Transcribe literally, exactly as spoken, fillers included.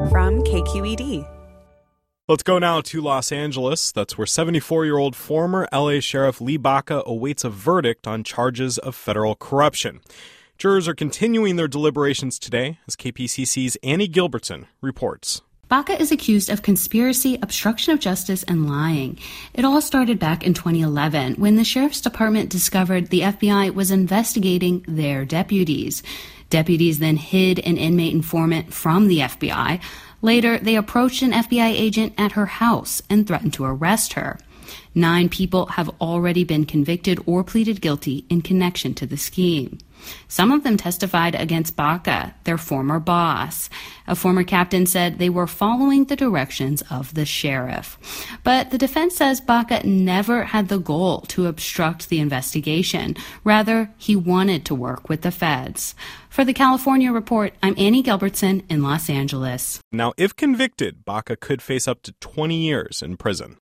from K Q E D. Let's go now to Los Angeles. That's where seventy-four-year-old former L A Sheriff Lee Baca awaits a verdict on charges of federal corruption. Jurors are continuing their deliberations today, as K P C C's Annie Gilbertson reports. Baca is accused of conspiracy, obstruction of justice, and lying. It all started back in twenty eleven when the Sheriff's Department discovered the F B I was investigating their deputies. Deputies then hid an inmate informant from the F B I. Later, they approached an F B I agent at her house and threatened to arrest her. Nine people have already been convicted or pleaded guilty in connection to the scheme. Some of them testified against Baca, their former boss. A former captain said they were following the directions of the sheriff. But the defense says Baca never had the goal to obstruct the investigation. Rather, he wanted to work with the feds. For the California Report, I'm Annie Gilbertson in Los Angeles. Now, if convicted, Baca could face up to twenty years in prison.